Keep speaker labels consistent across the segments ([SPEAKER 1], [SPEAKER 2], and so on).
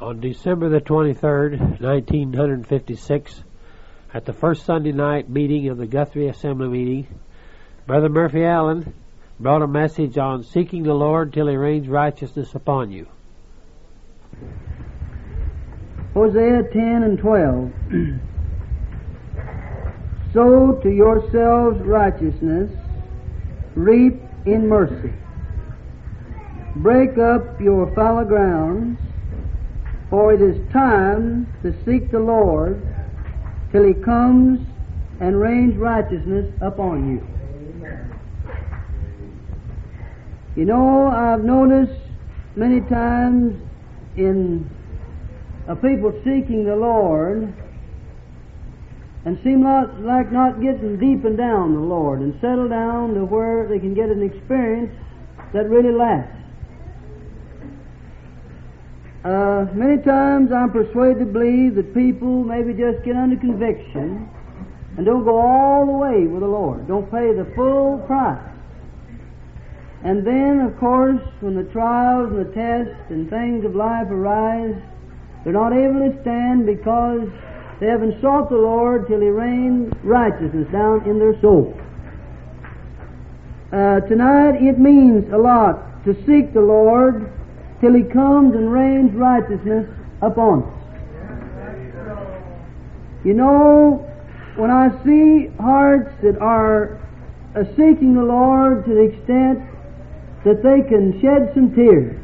[SPEAKER 1] On December the 23rd, 1956, at the first Sunday night meeting of the Guthrie Assembly meeting, Brother Murphy Allen brought a message on seeking the Lord till He rains righteousness upon you.
[SPEAKER 2] Hosea 10 and 12. Sow to yourselves righteousness, reap in mercy. Break up your fallow grounds, for it is time to seek the Lord till He comes and rains righteousness upon you. You know, I've noticed many times in people seeking the Lord and seem like not getting deep and down the Lord and settle down to where they can get an experience that really lasts. Many times I'm persuaded to believe that people maybe just get under conviction and don't go all the way with the Lord, don't pay the full price. And then, of course, when the trials and the tests and things of life arise, they're not able to stand because they haven't sought the Lord till He rained righteousness down in their soul. Tonight it means a lot to seek the Lord till He comes and rains righteousness upon us. You know, when I see hearts that are seeking the Lord to the extent that they can shed some tears,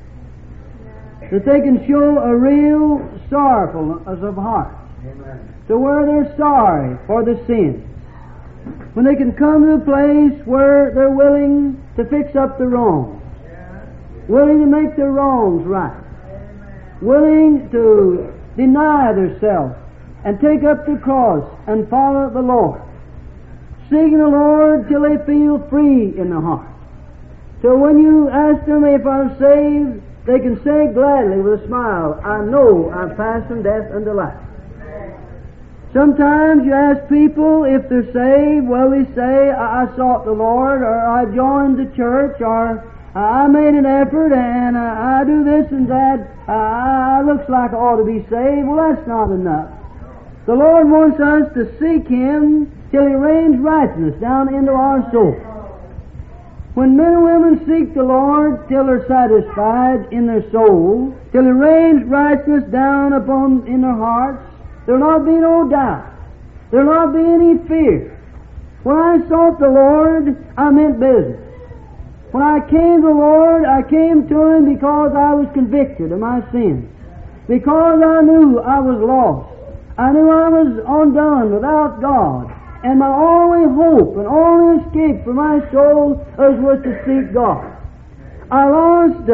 [SPEAKER 2] that they can show a real sorrowfulness of heart, to where they're sorry for the sins, when they can come to a place where they're willing to fix up the wrongs, willing to make their wrongs right, willing to deny themselves and take up the cross and follow the Lord, seeking the Lord till they feel free in their heart. So when you ask them if I'm saved, they can say gladly with a smile, I know I'm passed from death unto life. Sometimes you ask people if they're saved, well, they say, I sought the Lord, or I joined the church, or I made an effort, and I do this and that. Looks like I ought to be saved. Well, that's not enough. The Lord wants us to seek Him till He rains righteousness down into our soul. When men and women seek the Lord till they're satisfied in their soul, till He rains righteousness down upon in their hearts, there'll not be no doubt. There'll not be any fear. When I sought the Lord, I meant business. When I came to the Lord, I came to Him because I was convicted of my sins. Because I knew I was lost. I knew I was undone without God. And my only hope and only escape for my soul was to seek God. I lost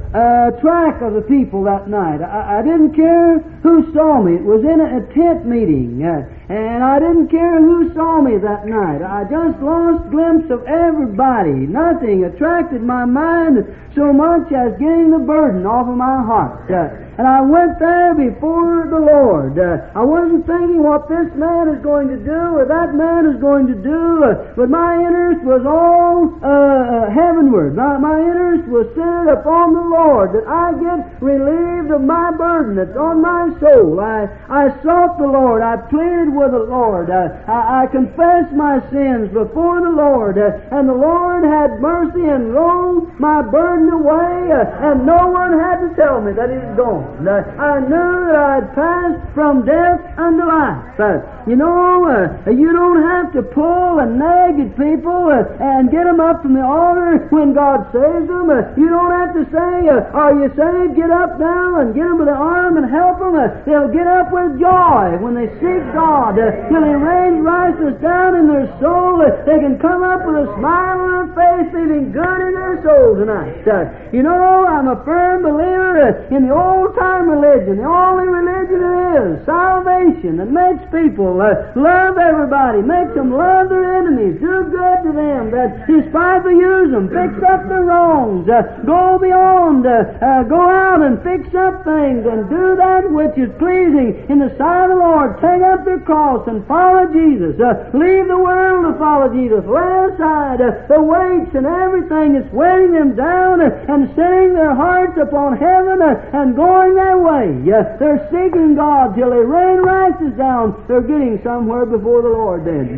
[SPEAKER 2] track of the people that night. I didn't care who saw me. It was in a tent meeting, and I didn't care who saw me that night. I just lost glimpse of everybody. Nothing attracted my mind so much as getting the burden off of my heart. And I went there before the Lord. I wasn't thinking what this man is going to do or that man is going to do, but my interest was all heavenward. My interest was centered upon the Lord, that I get relieved of my burden that's on my soul. I sought the Lord. I pleaded with the Lord. I confessed my sins before the Lord, and the Lord had mercy and rolled my burden away, and no one had to tell me that it was gone. I knew that I had passed from death unto life. You know, you don't have to pull and nag at people and get them up from the altar when God saves them. You don't have to say, are you saved? Get up now and get them with the arm and help them. They'll get up with joy when they seek God. Till He rains righteousness down in their soul, they can come up with a smile on their face, feeling good in their soul tonight. You know, I'm a firm believer in the old-time religion. The only religion there is, salvation, that makes people Love everybody. Make them love their enemies. Do good to them that despitefully use them. Fix up their wrongs. Go beyond. Go out and fix up things and do that which is pleasing in the sight of the Lord. Take up their cross and follow Jesus. Leave the world to follow Jesus. Lay aside the weights and everything that's weighing them down and setting their hearts upon heaven and going their way. They're seeking God till they rain righteousness down. They're getting somewhere before the Lord then.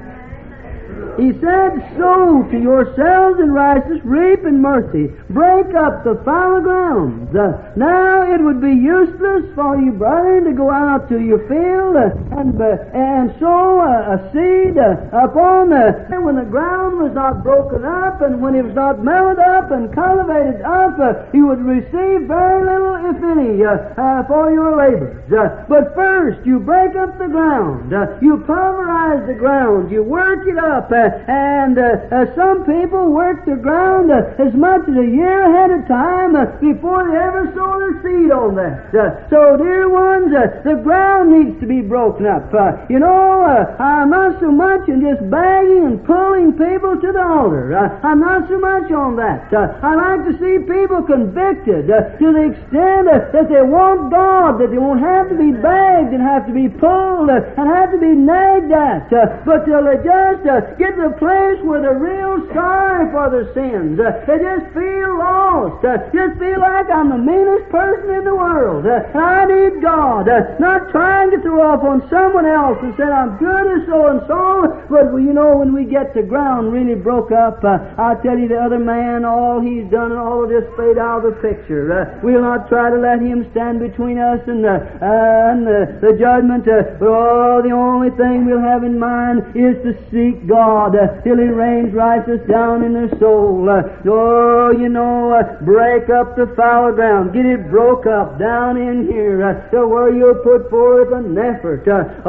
[SPEAKER 2] He said, sow to yourselves in righteousness, reap in mercy, break up the fallow grounds. Now it would be useless for you, brethren, to go out to your field and sow a seed upon when the ground was not broken up and when it was not mellowed up and cultivated up, you would receive very little, if any, for your labors. But first, you break up the ground, you pulverize the ground, you work it up, and some people work the ground as much as a year ahead of time before they ever sow their seed on that. So, dear ones, the ground needs to be broken up. I'm not so much in just begging and pulling people to the altar. I'm not so much on that. I like to see people convicted to the extent that they want God, that they won't have to be begged and have to be pulled and have to be nagged at, but till they just get to the place where they're real sorry for their sins. They just feel lost. Just feel like I'm the meanest person in the world. I need God. Not trying to throw off on someone else and say I'm good as so and so, but when we get the ground really broke up, I tell you the other man, all he's done and all of this fade out of the picture. We'll not try to let him stand between us and the judgment, but the only thing we'll have in mind is to seek God till He rains righteousness down in their soul. Break up the fallow ground. Get it broke up down in here to where you'll put forth an effort.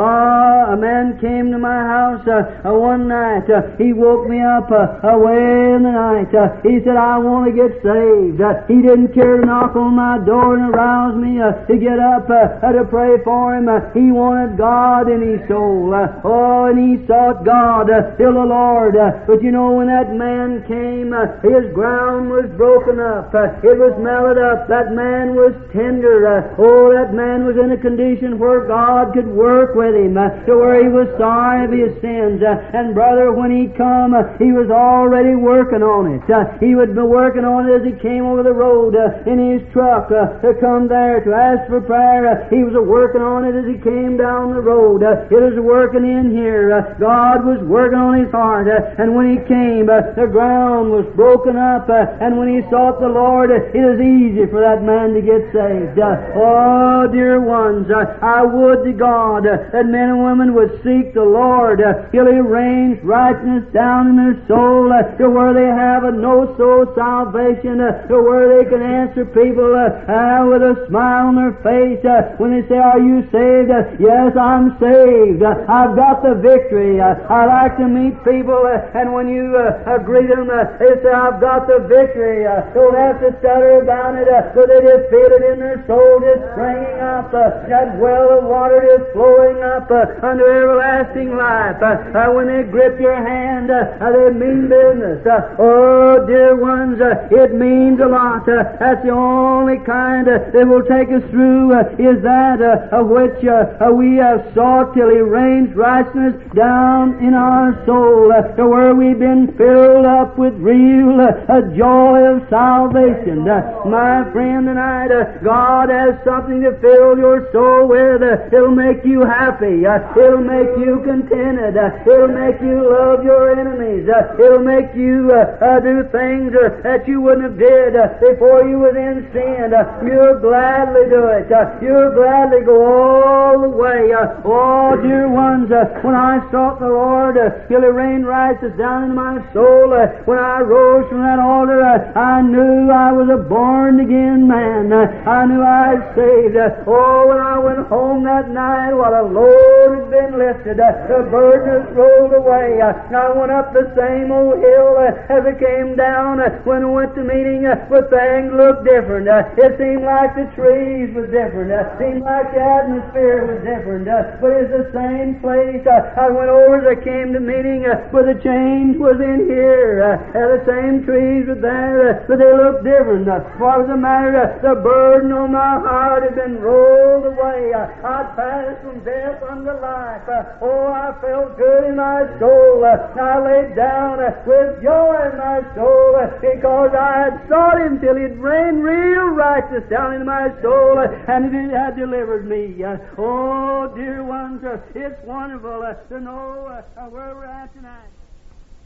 [SPEAKER 2] A man came to my house one night. He woke me up away in the night. He said, I want to get saved. He didn't care to knock on my door and arouse me to get up to pray for him. He wanted God in his soul. And he sought God till the Lord. But when that man came, his ground was broken up. It was mellowed up. That man was tender. That man was in a condition where God could work with him, to where he was sorry of his sins. And brother, when he come, he was already working on it. He would be working on it as he came over the road in his truck to come there to ask for prayer. He was working on it as he came down the road. It was working in here. God was working on his heart. And when he came, the ground was broken up. And when he sought the Lord, it was easy for that man to get saved. Oh, dear ones, I would to God that men and women would seek the Lord till He rains righteousness down in their soul, to where they have a no-soul salvation, to where they can answer people with a smile on their face when they say, are you saved? Yes, I'm saved. I've got the victory. I like to meet people, and when you greet them, they say, I've got the victory. Don't have to stutter about it, but they just feel it in their soul, just springing up. That well of water just flowing up unto everlasting life. When they grip your hand, they mean business. Oh, dear ones, it means a lot. That's the only kind that will take us through, is that of which we have sought till He rains righteousness down in our soul, to where we've been filled up with real joy of salvation. My friend, tonight, God has something to fill your soul with. It'll make you happy. It'll make you contented. It'll make you love your enemies. It'll make you do things that you wouldn't have did before you was in sin. You'll gladly do it. You'll gladly go all the way. Oh, dear ones, when I sought the Lord, till He rained righteousness down in my soul, when I rose from that altar, I knew I was a born-again man. I I knew I was saved. Oh, when I went home that night, while a load had been lifted, the burden was rolled away. And I went up the same old hill as I came down when I went to meeting, but things looked different. It seemed like the trees was different. It seemed like the atmosphere was different. But it's the same place. I went over as I came to meeting, but the change was in here. The same trees were there, but they looked different. What was the matter? The burden on my heart had been rolled away. I'd passed from death unto life. Oh, I felt good in my soul. I laid down with joy in my soul because I had sought Him till He'd rained real righteous down in my soul, and He had delivered me. Oh, dear ones, it's wonderful to know where we're at tonight.